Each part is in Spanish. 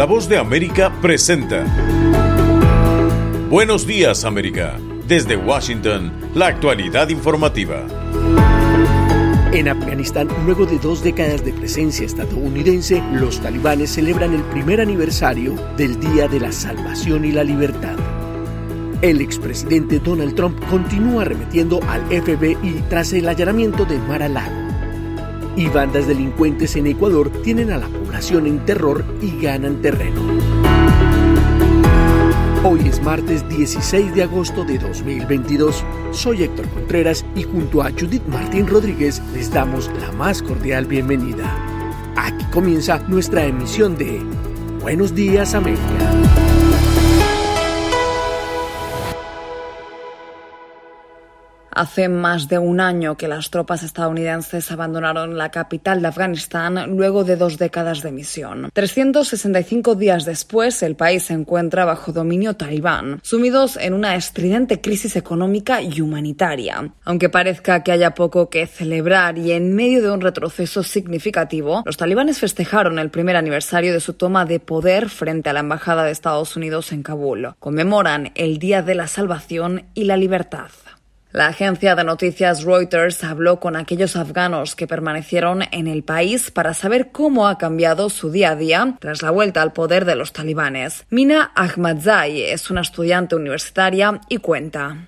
La Voz de América presenta Buenos Días, América. Desde Washington, la actualidad informativa. En Afganistán, luego de 2 décadas de presencia estadounidense, los talibanes celebran el primer aniversario del Día de la Salvación y la Libertad. El expresidente Donald Trump continúa arremetiendo al FBI tras el allanamiento de Mar-a-Lago. Y bandas delincuentes en Ecuador tienen a la población en terror y ganan terreno. Hoy es martes 16 de agosto de 2022. Soy Héctor Contreras y junto a Judith Martín Rodríguez les damos la más cordial bienvenida. Aquí comienza nuestra emisión de Buenos Días, América. Hace más de un año que las tropas estadounidenses abandonaron la capital de Afganistán luego de 2 décadas de misión. 365 días después, el país se encuentra bajo dominio talibán, sumidos en una estridente crisis económica y humanitaria. Aunque parezca que haya poco que celebrar y en medio de un retroceso significativo, los talibanes festejaron el primer aniversario de su toma de poder frente a la embajada de Estados Unidos en Kabul. Conmemoran el Día de la Salvación y la Libertad. La agencia de noticias Reuters habló con aquellos afganos que permanecieron en el país para saber cómo ha cambiado su día a día tras la vuelta al poder de los talibanes. Mina Ahmadzai es una estudiante universitaria y cuenta: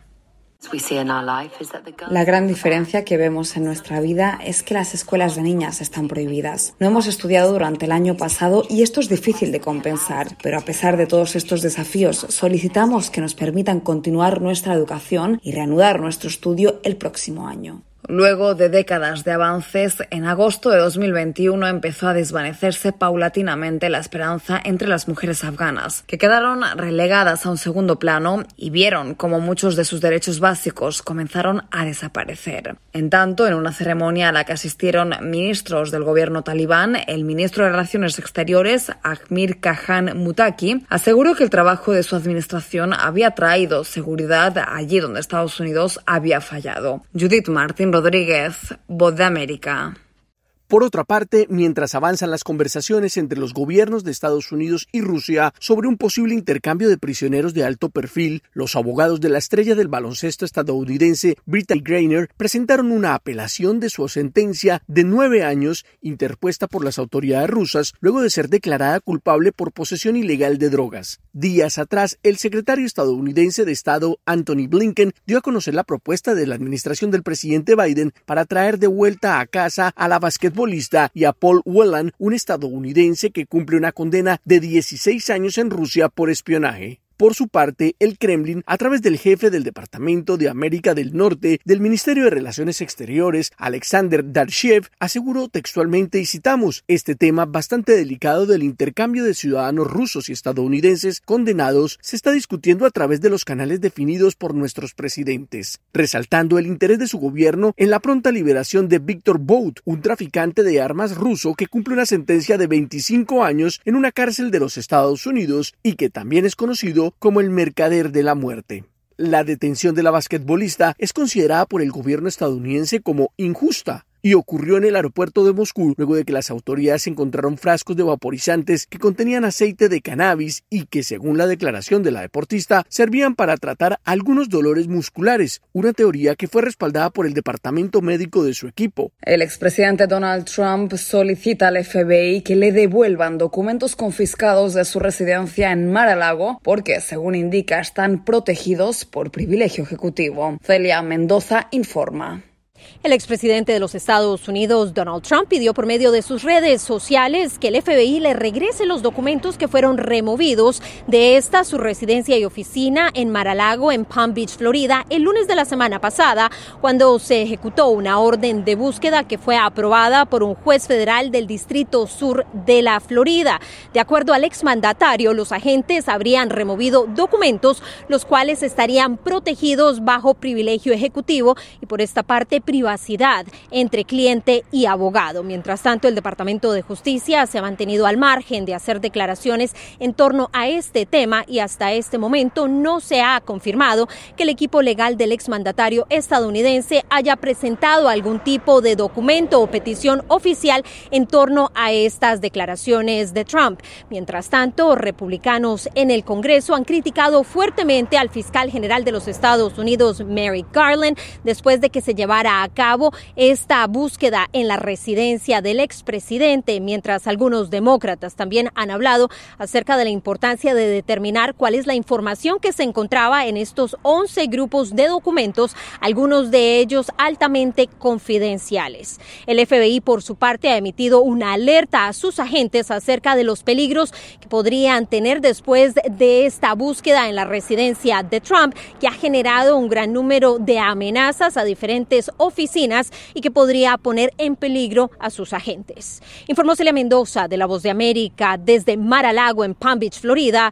La gran diferencia que vemos en nuestra vida es que las escuelas de niñas están prohibidas. No hemos estudiado durante el año pasado y esto es difícil de compensar, pero a pesar de todos estos desafíos, solicitamos que nos permitan continuar nuestra educación y reanudar nuestro estudio el próximo año. Luego de décadas de avances, en agosto de 2021 empezó a desvanecerse paulatinamente la esperanza entre las mujeres afganas, que quedaron relegadas a un segundo plano y vieron cómo muchos de sus derechos básicos comenzaron a desaparecer. En tanto, en una ceremonia a la que asistieron ministros del gobierno talibán, el ministro de Relaciones Exteriores, Amir Khan Muttaqi, aseguró que el trabajo de su administración había traído seguridad allí donde Estados Unidos había fallado. Judith Martín Rodríguez, Voz de América. Por otra parte, mientras avanzan las conversaciones entre los gobiernos de Estados Unidos y Rusia sobre un posible intercambio de prisioneros de alto perfil, los abogados de la estrella del baloncesto estadounidense Brittney Griner presentaron una apelación de su sentencia de 9 años interpuesta por las autoridades rusas luego de ser declarada culpable por posesión ilegal de drogas. Días atrás, el secretario estadounidense de Estado Antony Blinken dio a conocer la propuesta de la administración del presidente Biden para traer de vuelta a casa a la basquetbolista y a Paul Whelan, un estadounidense que cumple una condena de 16 años en Rusia por espionaje. Por su parte, el Kremlin, a través del jefe del Departamento de América del Norte del Ministerio de Relaciones Exteriores, Alexander Darshev, aseguró textualmente, y citamos, este tema bastante delicado del intercambio de ciudadanos rusos y estadounidenses condenados se está discutiendo a través de los canales definidos por nuestros presidentes, resaltando el interés de su gobierno en la pronta liberación de Viktor Bout, un traficante de armas ruso que cumple una sentencia de 25 años en una cárcel de los Estados Unidos y que también es conocido como el mercader de la muerte. La detención de la basquetbolista es considerada por el gobierno estadounidense como injusta y ocurrió en el aeropuerto de Moscú luego de que las autoridades encontraron frascos de vaporizantes que contenían aceite de cannabis y que, según la declaración de la deportista, servían para tratar algunos dolores musculares, una teoría que fue respaldada por el departamento médico de su equipo. El expresidente Donald Trump solicita al FBI que le devuelvan documentos confiscados de su residencia en Mar-a-Lago porque, según indica, están protegidos por privilegio ejecutivo. Celia Mendoza informa. El expresidente de los Estados Unidos, Donald Trump, pidió por medio de sus redes sociales que el FBI le regrese los documentos que fueron removidos de su residencia y oficina en Mar-a-Lago, en Palm Beach, Florida, el lunes de la semana pasada, cuando se ejecutó una orden de búsqueda que fue aprobada por un juez federal del Distrito Sur de la Florida. De acuerdo al exmandatario, los agentes habrían removido documentos los cuales estarían protegidos bajo privilegio ejecutivo y por esta parte privacidad entre cliente y abogado. Mientras tanto, el Departamento de Justicia se ha mantenido al margen de hacer declaraciones en torno a este tema y hasta este momento no se ha confirmado que el equipo legal del exmandatario estadounidense haya presentado algún tipo de documento o petición oficial en torno a estas declaraciones de Trump. Mientras tanto, republicanos en el Congreso han criticado fuertemente al fiscal general de los Estados Unidos, Merrick Garland, después de que se llevara a cabo esta búsqueda en la residencia del expresidente, mientras algunos demócratas también han hablado acerca de la importancia de determinar cuál es la información que se encontraba en estos 11 grupos de documentos, algunos de ellos altamente confidenciales. El FBI, por su parte, ha emitido una alerta a sus agentes acerca de los peligros que podrían tener después de esta búsqueda en la residencia de Trump, que ha generado un gran número de amenazas a diferentes oficinas y que podría poner en peligro a sus agentes. Informó Celia Mendoza, de La Voz de América, desde Mar-a-Lago, en Palm Beach, Florida.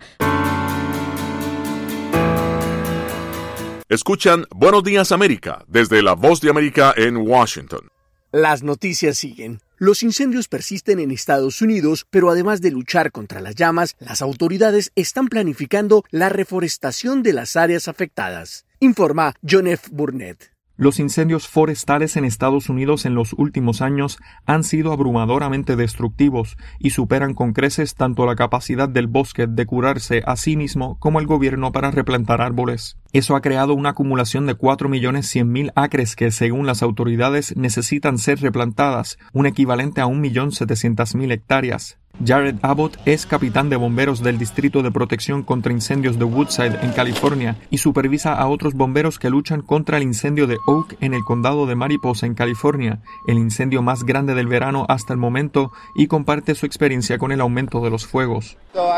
Escuchan Buenos Días América desde La Voz de América en Washington. Las noticias siguen. Los incendios persisten en Estados Unidos, pero además de luchar contra las llamas, las autoridades están planificando la reforestación de las áreas afectadas. Informa John F. Burnett. Los incendios forestales en Estados Unidos en los últimos años han sido abrumadoramente destructivos y superan con creces tanto la capacidad del bosque de curarse a sí mismo como el gobierno para replantar árboles. Eso ha creado una acumulación de 4.100.000 acres que, según las autoridades, necesitan ser replantadas, un equivalente a 1.700.000 hectáreas. Jared Abbott es capitán de bomberos del Distrito de Protección contra Incendios de Woodside, en California, y supervisa a otros bomberos que luchan contra el incendio de Oak en el condado de Mariposa, en California, el incendio más grande del verano hasta el momento, y comparte su experiencia con el aumento de los fuegos.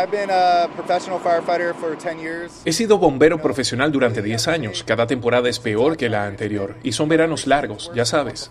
He sido bombero profesional durante 10 años. Cada temporada es peor que la anterior, y son veranos largos, ya sabes.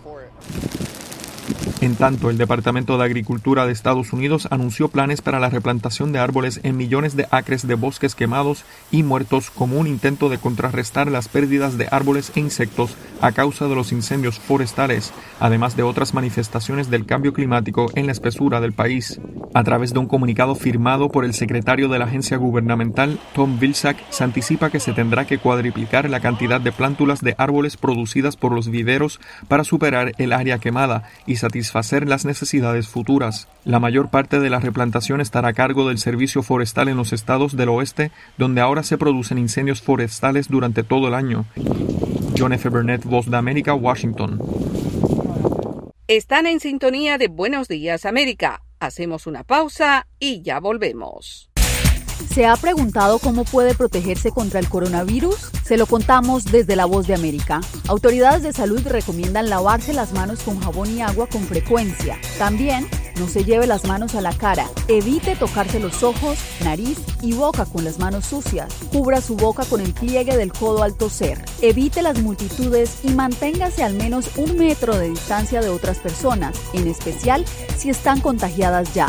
En tanto, el Departamento de Agricultura de Estados Unidos anunció planes para la replantación de árboles en millones de acres de bosques quemados y muertos como un intento de contrarrestar las pérdidas de árboles e insectos a causa de los incendios forestales, además de otras manifestaciones del cambio climático en la espesura del país. A través de un comunicado firmado por el secretario de la agencia gubernamental, Tom Vilsack, se anticipa que se tendrá que cuadriplicar la cantidad de plántulas de árboles producidas por los viveros para superar el área quemada y satisfacer las necesidades futuras. La mayor parte de la replantación estará a cargo del Servicio Forestal en los estados del oeste, donde ahora se producen incendios forestales durante todo el año. John F. Burnett, Voz de América, Washington. Están en sintonía de Buenos Días América. Hacemos una pausa y ya volvemos. ¿Se ha preguntado cómo puede protegerse contra el coronavirus? Se lo contamos desde La Voz de América. Autoridades de salud recomiendan lavarse las manos con jabón y agua con frecuencia. También, no se lleve las manos a la cara. Evite tocarse los ojos, nariz y boca con las manos sucias. Cubra su boca con el pliegue del codo al toser. Evite las multitudes y manténgase al menos 1 metro de distancia de otras personas, en especial si están contagiadas ya.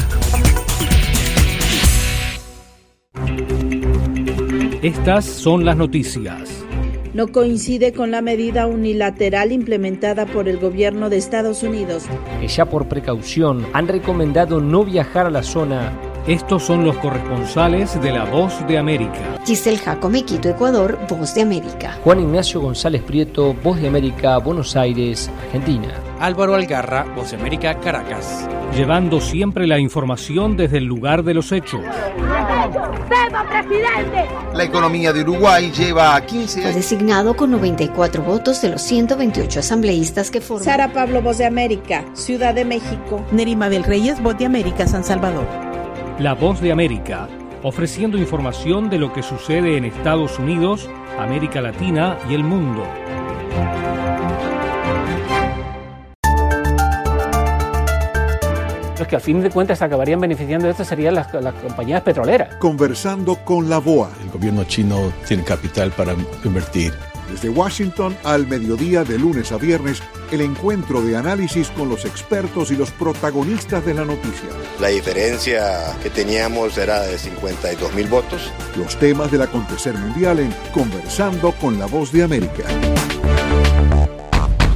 Estas son las noticias. No coincide con la medida unilateral implementada por el gobierno de Estados Unidos. Que ya por precaución han recomendado no viajar a la zona. Estos son los corresponsales de La Voz de América. Giselle Jacome, Quito, Ecuador, Voz de América. Juan Ignacio González Prieto, Voz de América, Buenos Aires, Argentina. Álvaro Algarra, Voz de América, Caracas. Llevando siempre la información desde el lugar de los hechos. ¡Viva, presidente! La economía de Uruguay lleva 15 años. Fue designado con 94 votos de los 128 asambleístas que forman. Sara Pablo, Voz de América, Ciudad de México. Nerima Bel Reyes, Voz de América, San Salvador. La Voz de América, ofreciendo información de lo que sucede en Estados Unidos, América Latina y el mundo. Los que al fin de cuentas acabarían beneficiando de esto serían las compañías petroleras. Conversando con la BOA. El gobierno chino tiene capital para invertir. Desde Washington al mediodía, de lunes a viernes, el encuentro de análisis con los expertos y los protagonistas de la noticia. La diferencia que teníamos era de 52.000 votos. Los temas del acontecer mundial en Conversando con la Voz de América.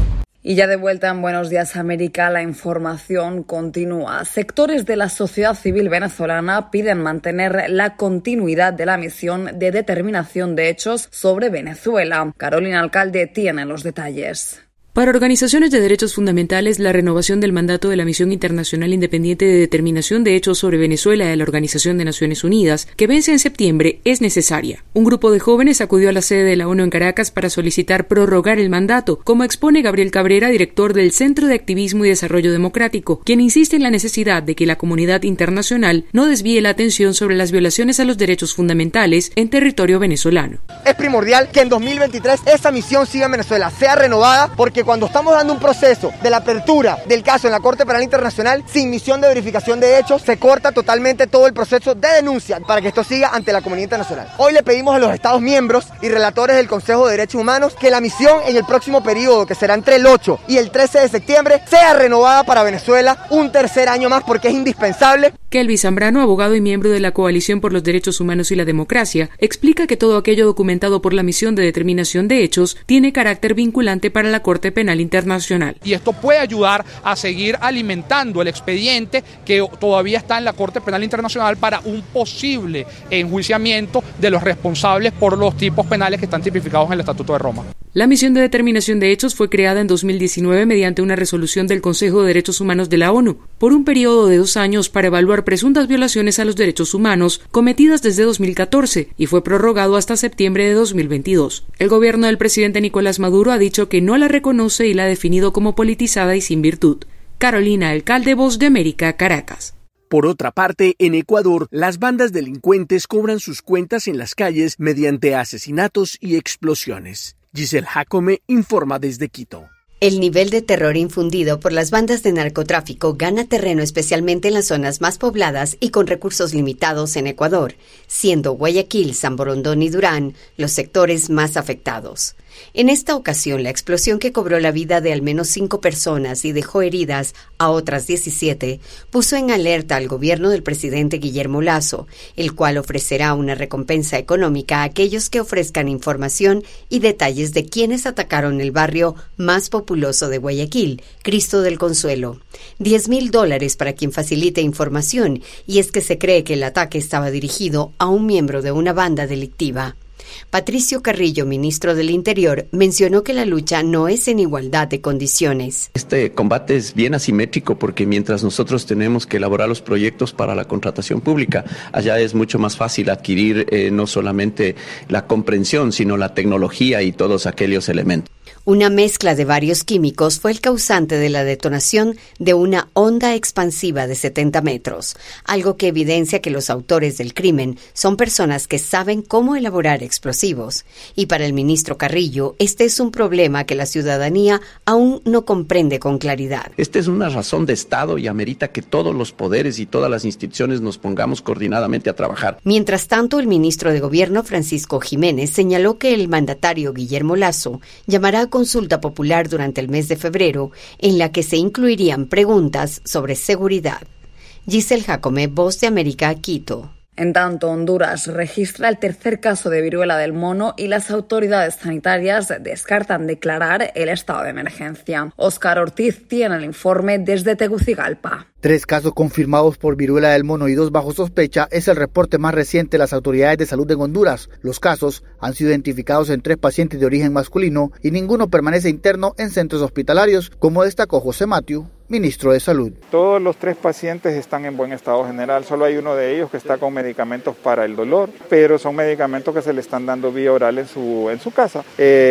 Y ya de vuelta en Buenos Días América, la información continúa. Sectores de la sociedad civil venezolana piden mantener la continuidad de la misión de determinación de hechos sobre Venezuela. Carolina Alcalde tiene los detalles. Para organizaciones de derechos fundamentales, la renovación del mandato de la Misión Internacional Independiente de Determinación de Hechos sobre Venezuela de la Organización de Naciones Unidas, que vence en septiembre, es necesaria. Un grupo de jóvenes acudió a la sede de la ONU en Caracas para solicitar prorrogar el mandato, como expone Gabriel Cabrera, director del Centro de Activismo y Desarrollo Democrático, quien insiste en la necesidad de que la comunidad internacional no desvíe la atención sobre las violaciones a los derechos fundamentales en territorio venezolano. Es primordial que en 2023 esa misión siga en Venezuela, sea renovada, porque cuando estamos dando un proceso de la apertura del caso en la Corte Penal Internacional sin misión de verificación de hechos, se corta totalmente todo el proceso de denuncia para que esto siga ante la comunidad internacional. Hoy le pedimos a los Estados miembros y relatores del Consejo de Derechos Humanos que la misión en el próximo periodo, que será entre el 8 y el 13 de septiembre, sea renovada para Venezuela un tercer año más, porque es indispensable. Kelvin Zambrano, abogado y miembro de la Coalición por los Derechos Humanos y la Democracia, explica que todo aquello documentado por la Misión de Determinación de Hechos tiene carácter vinculante para la Corte Penal Internacional. Y esto puede ayudar a seguir alimentando el expediente que todavía está en la Corte Penal Internacional para un posible enjuiciamiento de los responsables por los tipos penales que están tipificados en el Estatuto de Roma. La Misión de Determinación de Hechos fue creada en 2019 mediante una resolución del Consejo de Derechos Humanos de la ONU por un periodo de 2 años para evaluar presuntas violaciones a los derechos humanos cometidas desde 2014 y fue prorrogado hasta septiembre de 2022. El gobierno del presidente Nicolás Maduro ha dicho que no la reconoce y la ha definido como politizada y sin virtud. Carolina Alcalde, Voz de América, Caracas. Por otra parte, en Ecuador, las bandas delincuentes cobran sus cuentas en las calles mediante asesinatos y explosiones. Giselle Jacome informa desde Quito. El nivel de terror infundido por las bandas de narcotráfico gana terreno especialmente en las zonas más pobladas y con recursos limitados en Ecuador, siendo Guayaquil, San Borondón y Durán los sectores más afectados. En esta ocasión, la explosión que cobró la vida de al menos 5 personas y dejó heridas a otras 17, puso en alerta al gobierno del presidente Guillermo Lasso, el cual ofrecerá una recompensa económica a aquellos que ofrezcan información y detalles de quienes atacaron el barrio más populoso de Guayaquil, Cristo del Consuelo. $10,000 para quien facilite información, y es que se cree que el ataque estaba dirigido a un miembro de una banda delictiva. Patricio Carrillo, ministro del Interior, mencionó que la lucha no es en igualdad de condiciones. Este combate es bien asimétrico porque mientras nosotros tenemos que elaborar los proyectos para la contratación pública, allá es mucho más fácil adquirir no solamente la comprensión, sino la tecnología y todos aquellos elementos. Una mezcla de varios químicos fue el causante de la detonación de una onda expansiva de 70 metros, algo que evidencia que los autores del crimen son personas que saben cómo elaborar explosivos. Y para el ministro Carrillo, este es un problema que la ciudadanía aún no comprende con claridad. Esta es una razón de Estado y amerita que todos los poderes y todas las instituciones nos pongamos coordinadamente a trabajar. Mientras tanto, el ministro de Gobierno, Francisco Jiménez, señaló que el mandatario Guillermo Lasso llamará a consulta popular durante el mes de febrero, en la que se incluirían preguntas sobre seguridad. Giselle Jacome, Voz de América, Quito. En tanto, Honduras registra el tercer caso de viruela del mono y las autoridades sanitarias descartan declarar el estado de emergencia. Óscar Ortiz tiene el informe desde Tegucigalpa. 3 casos confirmados por viruela del mono y 2 bajo sospecha es el reporte más reciente de las autoridades de salud en Honduras. Los casos han sido identificados en 3 pacientes de origen masculino y ninguno permanece interno en centros hospitalarios, como destacó José Matiu, ministro de Salud. Todos los 3 pacientes están en buen estado general, solo hay uno de ellos que está con medicamentos para el dolor, pero son medicamentos que se le están dando vía oral en su casa.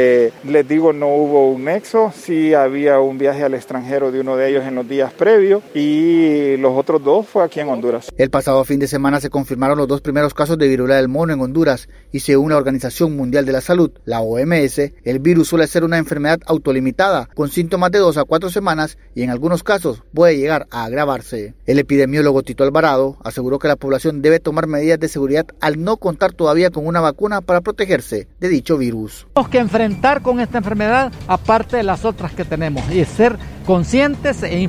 Les digo, no hubo un nexo, sí había un viaje al extranjero de uno de ellos en los días previos y los otros 2 fue aquí en Honduras. El pasado fin de semana se confirmaron los 2 primeros casos de viruela del mono en Honduras y según la Organización Mundial de la Salud, la OMS, el virus suele ser una enfermedad autolimitada con síntomas de 2 a 4 semanas y en algunos casos puede llegar a agravarse. El epidemiólogo Tito Alvarado aseguró que la población debe tomar medidas de seguridad al no contar todavía con una vacuna para protegerse de dicho virus. Tenemos que enfrentar con esta enfermedad aparte de las otras que tenemos y ser conscientes e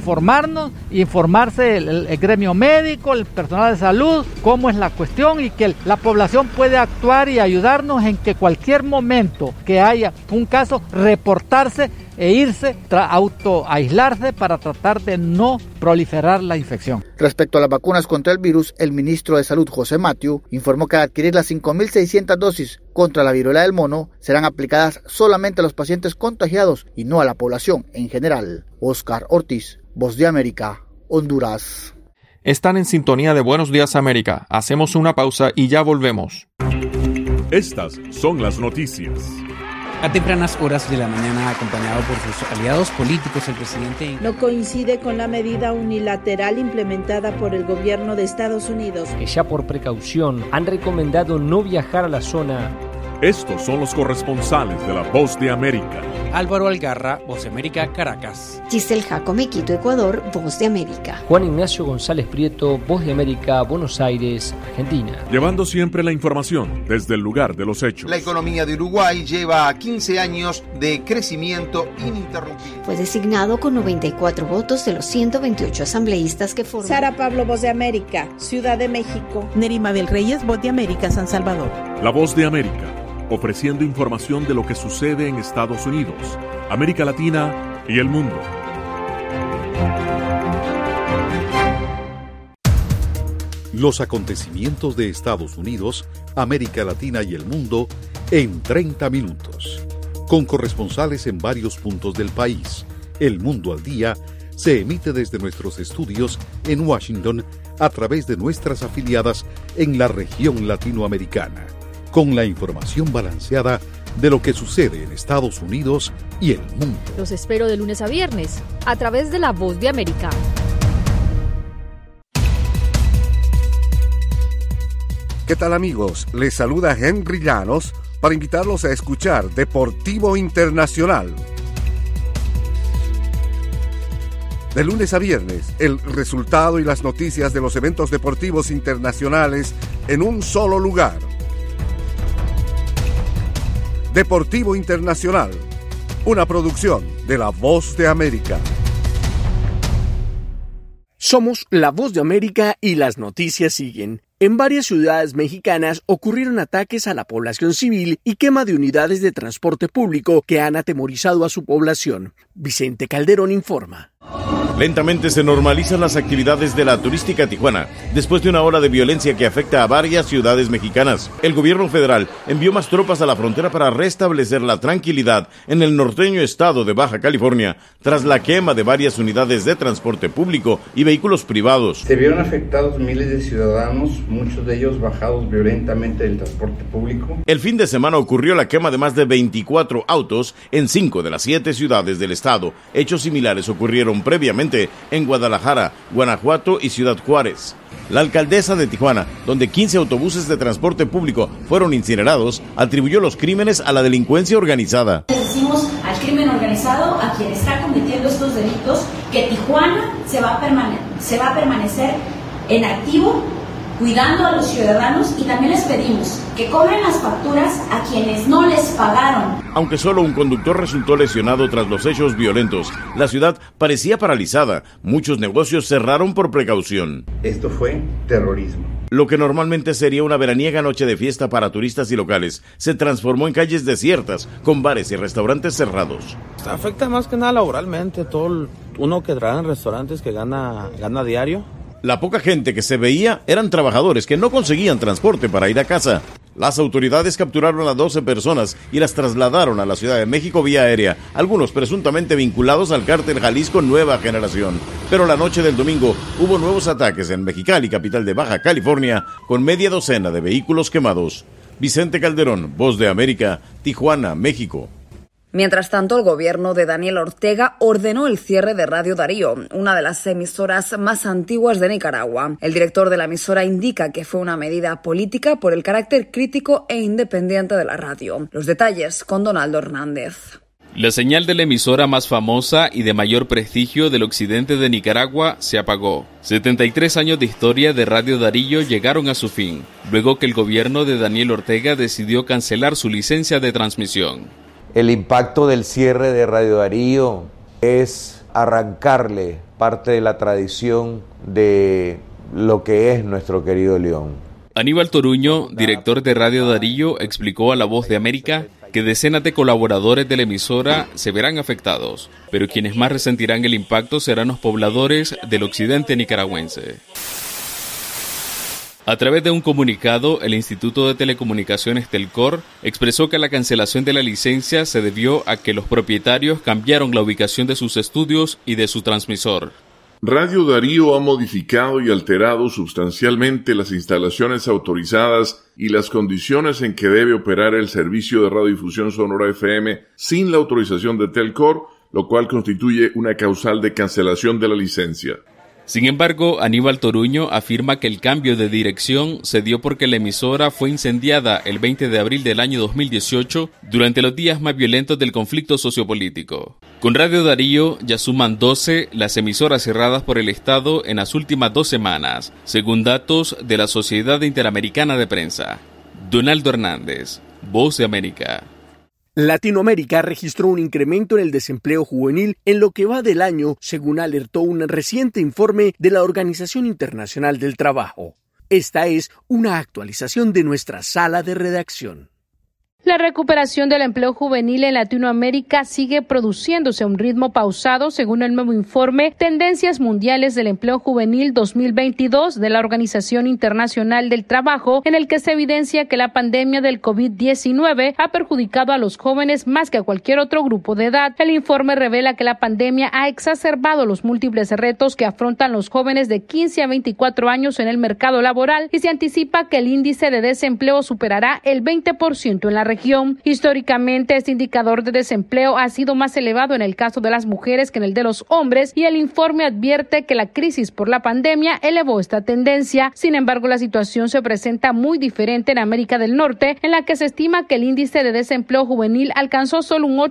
informarse el gremio médico, el personal de salud, cómo es la cuestión y que la población puede actuar y ayudarnos en que cualquier momento que haya un caso, reportarse e irse autoaislarse para tratar de no proliferar la infección. Respecto a las vacunas contra el virus, el ministro de Salud, José Mathieu, informó que al adquirir las 5.600 dosis contra la viruela del mono serán aplicadas solamente a los pacientes contagiados y no a la población en general. Oscar Ortiz, Voz de América, Honduras. Están en sintonía de Buenos Días América. Hacemos una pausa y ya volvemos. Estas son las noticias. A tempranas horas de la mañana, acompañado por sus aliados políticos, el presidente no coincide con la medida unilateral implementada por el gobierno de Estados Unidos, que ya por precaución han recomendado no viajar a la zona. Estos son los corresponsales de La Voz de América. Álvaro Algarra, Voz de América, Caracas. Giselle Jacome, Quito, Ecuador, Voz de América. Juan Ignacio González Prieto, Voz de América, Buenos Aires, Argentina. Llevando siempre la información desde el lugar de los hechos. La economía de Uruguay lleva 15 años de crecimiento ininterrumpido. Fue designado con 94 votos de los 128 asambleístas que forman. Sara Pablo, Voz de América, Ciudad de México. Nerima Bel Reyes, Voz de América, San Salvador. La Voz de América, ofreciendo información de lo que sucede en Estados Unidos, América Latina y el mundo. Los acontecimientos de Estados Unidos, América Latina y el mundo en 30 minutos. Con corresponsales en varios puntos del país. El Mundo al Día se emite desde nuestros estudios en Washington a través de nuestras afiliadas en la región latinoamericana, con la información balanceada de lo que sucede en Estados Unidos y el mundo. Los espero de lunes a viernes, a través de La Voz de América. ¿Qué tal, amigos? Les saluda Henry Llanos para invitarlos a escuchar Deportivo Internacional. De lunes a viernes, el resultado y las noticias de los eventos deportivos internacionales en un solo lugar. Deportivo Internacional, una producción de La Voz de América. Somos La Voz de América y las noticias siguen. En varias ciudades mexicanas ocurrieron ataques a la población civil y quema de unidades de transporte público que han atemorizado a su población. Vicente Calderón informa. Lentamente se normalizan las actividades de la turística Tijuana, después de una ola de violencia que afecta a varias ciudades mexicanas. El gobierno federal envió más tropas a la frontera para restablecer la tranquilidad en el norteño estado de Baja California, tras la quema de varias unidades de transporte público y vehículos privados. Se vieron afectados miles de ciudadanos, muchos de ellos bajados violentamente del transporte público. El fin de semana ocurrió la quema de más de 24 autos en 5 de las 7 ciudades del estado. Hechos similares ocurrieron previamente en Guadalajara, Guanajuato y Ciudad Juárez. La alcaldesa de Tijuana, donde 15 autobuses de transporte público fueron incinerados, atribuyó los crímenes a la delincuencia organizada. Decimos al crimen organizado, a quien está cometiendo estos delitos, que Tijuana se va a permanecer en activo, cuidando a los ciudadanos, y también les pedimos que cobren las facturas a quienes no les pagaron. Aunque solo un conductor resultó lesionado tras los hechos violentos, la ciudad parecía paralizada. Muchos negocios cerraron por precaución. Esto fue terrorismo. Lo que normalmente sería una veraniega noche de fiesta para turistas y locales, se transformó en calles desiertas, con bares y restaurantes cerrados. Afecta más que nada laboralmente, todo uno que trabaja en restaurantes que gana diario. La poca gente que se veía eran trabajadores que no conseguían transporte para ir a casa. Las autoridades capturaron a 12 personas y las trasladaron a la Ciudad de México vía aérea, algunos presuntamente vinculados al cártel Jalisco Nueva Generación. Pero la noche del domingo hubo nuevos ataques en Mexicali, capital de Baja California, con media docena de vehículos quemados. Vicente Calderón, Voz de América, Tijuana, México. Mientras tanto, el gobierno de Daniel Ortega ordenó el cierre de Radio Darío, una de las emisoras más antiguas de Nicaragua. El director de la emisora indica que fue una medida política por el carácter crítico e independiente de la radio. Los detalles con Donaldo Hernández. La señal de la emisora más famosa y de mayor prestigio del occidente de Nicaragua se apagó. 73 años de historia de Radio Darío llegaron a su fin, luego que el gobierno de Daniel Ortega decidió cancelar su licencia de transmisión. El impacto del cierre de Radio Darío es arrancarle parte de la tradición de lo que es nuestro querido León. Aníbal Toruño, director de Radio Darío, explicó a La Voz de América que decenas de colaboradores de la emisora se verán afectados, pero quienes más resentirán el impacto serán los pobladores del occidente nicaragüense. A través de un comunicado, el Instituto de Telecomunicaciones Telcor expresó que la cancelación de la licencia se debió a que los propietarios cambiaron la ubicación de sus estudios y de su transmisor. Radio Darío ha modificado y alterado sustancialmente las instalaciones autorizadas y las condiciones en que debe operar el servicio de radiodifusión sonora FM sin la autorización de Telcor, lo cual constituye una causal de cancelación de la licencia. Sin embargo, Aníbal Toruño afirma que el cambio de dirección se dio porque la emisora fue incendiada el 20 de abril del año 2018 durante los días más violentos del conflicto sociopolítico. Con Radio Darío ya suman 12 las emisoras cerradas por el Estado en las últimas 2 semanas, según datos de la Sociedad Interamericana de Prensa. Donaldo Hernández, Voz de América. Latinoamérica registró un incremento en el desempleo juvenil en lo que va del año, según alertó un reciente informe de la Organización Internacional del Trabajo. Esta es una actualización de nuestra sala de redacción. La recuperación del empleo juvenil en Latinoamérica sigue produciéndose a un ritmo pausado, según el nuevo informe Tendencias Mundiales del Empleo Juvenil 2022 de la Organización Internacional del Trabajo, en el que se evidencia que la pandemia del COVID-19 ha perjudicado a los jóvenes más que a cualquier otro grupo de edad. El informe revela que la pandemia ha exacerbado los múltiples retos que afrontan los jóvenes de 15 a 24 años en el mercado laboral y se anticipa que el índice de desempleo superará el 20% en la región. Históricamente, este indicador de desempleo ha sido más elevado en el caso de las mujeres que en el de los hombres, y el informe advierte que la crisis por la pandemia elevó esta tendencia. Sin embargo, la situación se presenta muy diferente en América del Norte, en la que se estima que el índice de desempleo juvenil alcanzó solo un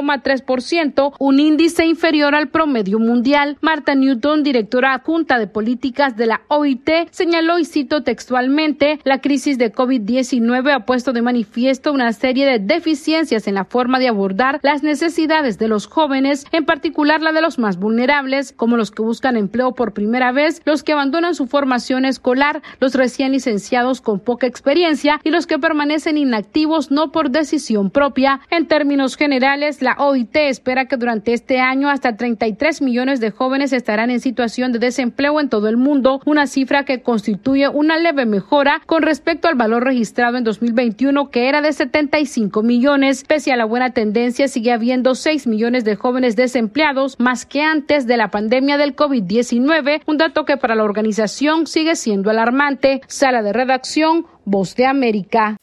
8,3%, un índice inferior al promedio mundial. Marta Newton, directora adjunta de políticas de la OIT, señaló, y cito textualmente: la crisis de COVID-19 ha puesto de manifiesto una serie de deficiencias en la forma de abordar las necesidades de los jóvenes, en particular la de los más vulnerables, como los que buscan empleo por primera vez, los que abandonan su formación escolar, los recién licenciados con poca experiencia y los que permanecen inactivos no por decisión propia. En términos generales, la OIT espera que durante este año hasta 33 millones de jóvenes estarán en situación de desempleo en todo el mundo, una cifra que constituye una leve mejora con respecto al valor registrado en 2021, que era de 75 millones. Pese a la buena tendencia, sigue habiendo 6 millones de jóvenes desempleados, más que antes de la pandemia del COVID-19, un dato que para la organización sigue siendo alarmante. Sala de redacción, Voz de América.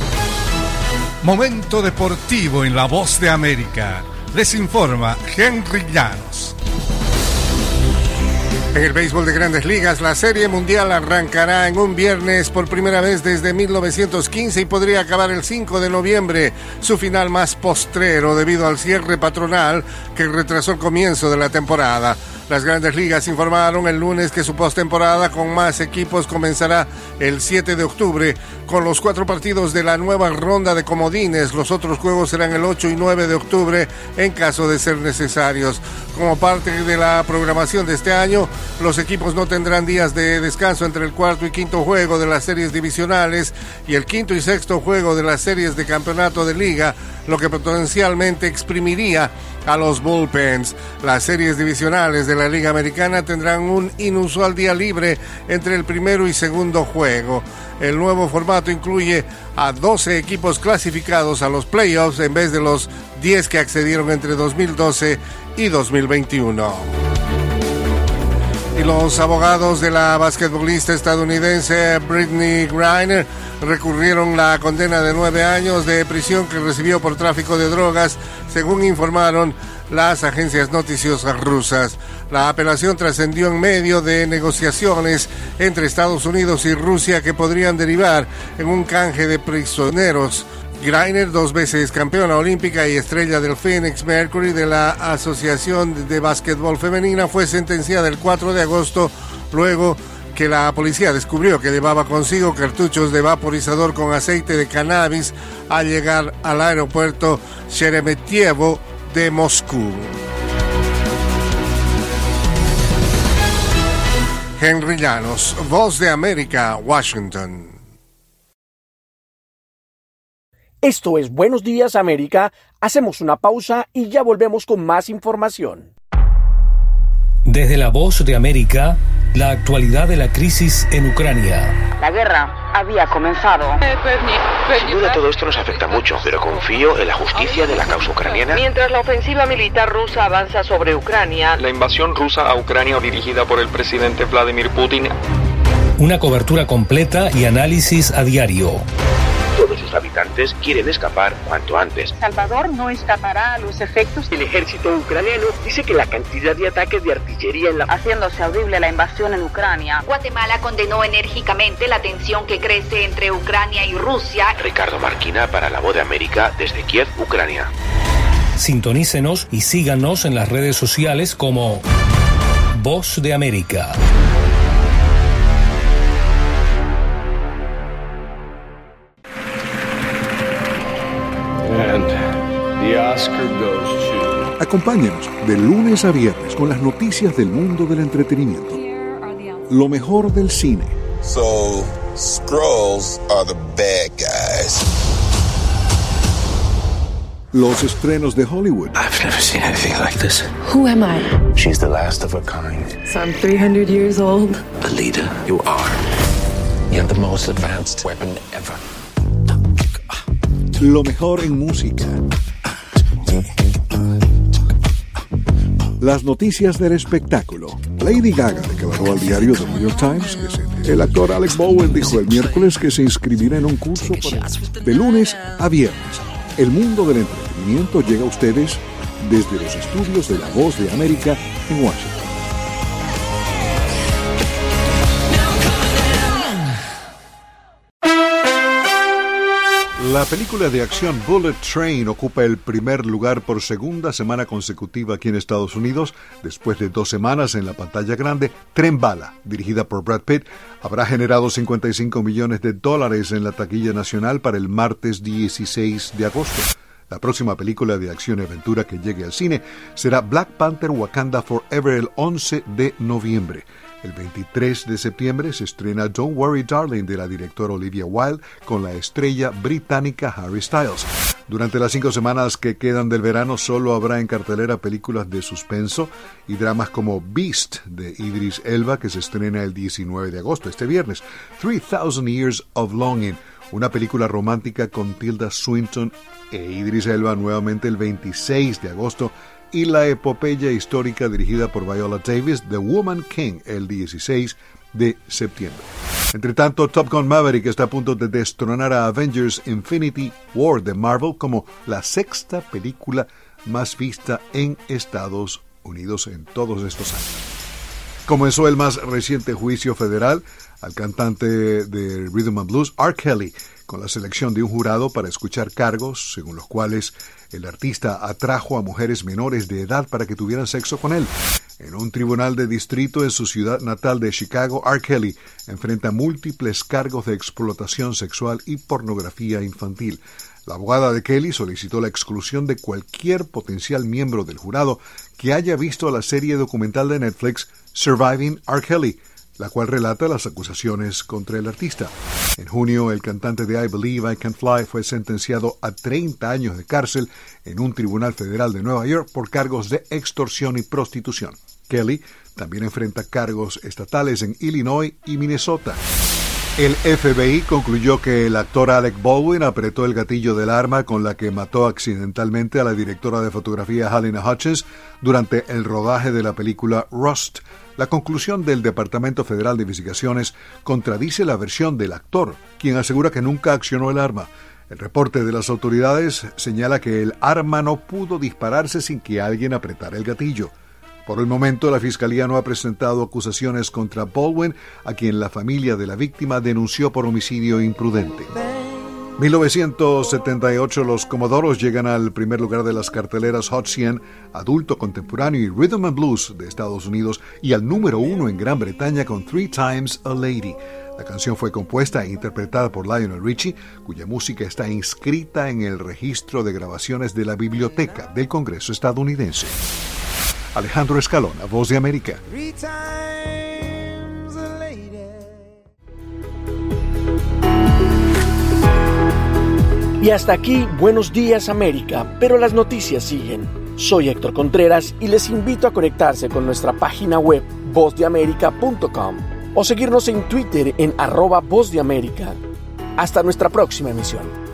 Momento deportivo en la Voz de América. Les informa Henry Llanos. En el béisbol de Grandes Ligas, la Serie Mundial arrancará en un viernes por primera vez desde 1915 y podría acabar el 5 de noviembre, su final más postrero debido al cierre patronal que retrasó el comienzo de la temporada. Las Grandes Ligas informaron el lunes que su postemporada con más equipos comenzará el 7 de octubre con los 4 partidos de la nueva ronda de comodines. Los otros juegos serán el 8 y 9 de octubre en caso de ser necesarios. Como parte de la programación de este año, los equipos no tendrán días de descanso entre el cuarto y quinto juego de las series divisionales y el quinto y sexto juego de las series de campeonato de liga, lo que potencialmente exprimiría a los bullpens. Las series divisionales de la Liga Americana tendrán un inusual día libre entre el primero y segundo juego. El nuevo formato incluye a 12 equipos clasificados a los playoffs en vez de los 10 que accedieron entre 2012 y 2021. Y los abogados de la basquetbolista estadounidense Brittney Griner recurrieron la condena de 9 años de prisión que recibió por tráfico de drogas, según informaron las agencias noticiosas rusas. La apelación trascendió en medio de negociaciones entre Estados Unidos y Rusia que podrían derivar en un canje de prisioneros. Griner, 2 veces campeona olímpica y estrella del Phoenix Mercury de la Asociación de Básquetbol Femenina, fue sentenciada el 4 de agosto luego que la policía descubrió que llevaba consigo cartuchos de vaporizador con aceite de cannabis al llegar al aeropuerto Sheremetyevo de Moscú. Henry Llanos, Voz de América, Washington. Esto es Buenos Días América. Hacemos una pausa y ya volvemos con más información. Desde La Voz de América, la actualidad de la crisis en Ucrania. La guerra había comenzado. Sin duda todo esto nos afecta mucho, pero confío en la justicia de la causa ucraniana. Mientras la ofensiva militar rusa avanza sobre Ucrania, la invasión rusa a Ucrania dirigida por el presidente Vladimir Putin. Una cobertura completa y análisis a diario. Todos sus habitantes quieren escapar cuanto antes. Salvador no escapará a los efectos. El ejército ucraniano dice que la cantidad de ataques de artillería haciéndose audible la invasión en Ucrania. Guatemala condenó enérgicamente la tensión que crece entre Ucrania y Rusia. Ricardo Marquina para La Voz de América desde Kiev, Ucrania. Sintonícenos y síganos en las redes sociales como Voz de América. Acompáñenos de lunes a viernes con las noticias del mundo del entretenimiento. Lo mejor del cine. So, Skrulls are the bad guys. Los estrenos de Hollywood. I've never seen anything like this. Who am I? She's the last of her kind. So I'm 300 years old. A leader, you are. You have the most advanced weapon ever. Lo mejor en música. Las noticias del espectáculo. Lady Gaga declaró al diario The New York Times que el actor Alec Baldwin dijo el miércoles que se inscribirá en un curso de lunes a viernes. El mundo del entretenimiento llega a ustedes desde los estudios de La Voz de América en Washington. La película de acción Bullet Train ocupa el primer lugar por segunda semana consecutiva aquí en Estados Unidos. Después de 2 semanas en la pantalla grande, Tren Bala, dirigida por Brad Pitt, habrá generado $55 millones en la taquilla nacional para el martes 16 de agosto. La próxima película de acción y aventura que llegue al cine será Black Panther Wakanda Forever el 11 de noviembre. El 23 de septiembre se estrena Don't Worry Darling de la directora Olivia Wilde con la estrella británica Harry Styles. Durante las 5 semanas que quedan del verano solo habrá en cartelera películas de suspenso y dramas como Beast de Idris Elba, que se estrena el 19 de agosto, este viernes. 3000 Years of Longing, una película romántica con Tilda Swinton e Idris Elba nuevamente el 26 de agosto. Y la epopeya histórica dirigida por Viola Davis, The Woman King, el 16 de septiembre. Entre tanto, Top Gun Maverick está a punto de destronar a Avengers Infinity War de Marvel como la 6ª película más vista en Estados Unidos en todos estos años. Comenzó el más reciente juicio federal al cantante de Rhythm and Blues, R. Kelly, con la selección de un jurado para escuchar cargos según los cuales el artista atrajo a mujeres menores de edad para que tuvieran sexo con él. En un tribunal de distrito en su ciudad natal de Chicago, R. Kelly enfrenta múltiples cargos de explotación sexual y pornografía infantil. La abogada de Kelly solicitó la exclusión de cualquier potencial miembro del jurado que haya visto la serie documental de Netflix Surviving R. Kelly, la cual relata las acusaciones contra el artista. En junio, el cantante de I Believe I Can Fly fue sentenciado a 30 años de cárcel en un tribunal federal de Nueva York por cargos de extorsión y prostitución. Kelly también enfrenta cargos estatales en Illinois y Minnesota. El FBI concluyó que el actor Alec Baldwin apretó el gatillo del arma con la que mató accidentalmente a la directora de fotografía Halyna Hutchins durante el rodaje de la película Rust. La conclusión del Departamento Federal de Investigaciones contradice la versión del actor, quien asegura que nunca accionó el arma. El reporte de las autoridades señala que el arma no pudo dispararse sin que alguien apretara el gatillo. Por el momento, la Fiscalía no ha presentado acusaciones contra Baldwin, a quien la familia de la víctima denunció por homicidio imprudente. 1978, los Comodoros llegan al primer lugar de las carteleras Hot 100, Adulto Contemporáneo y Rhythm and Blues de Estados Unidos y al número 1 en Gran Bretaña con Three Times a Lady. La canción fue compuesta e interpretada por Lionel Richie, cuya música está inscrita en el registro de grabaciones de la Biblioteca del Congreso estadounidense. Alejandro Escalona, Voz de América. Y hasta aquí, Buenos Días América, pero las noticias siguen. Soy Héctor Contreras y les invito a conectarse con nuestra página web vozdeamerica.com o seguirnos en Twitter en @vozdeamerica. Hasta nuestra próxima emisión.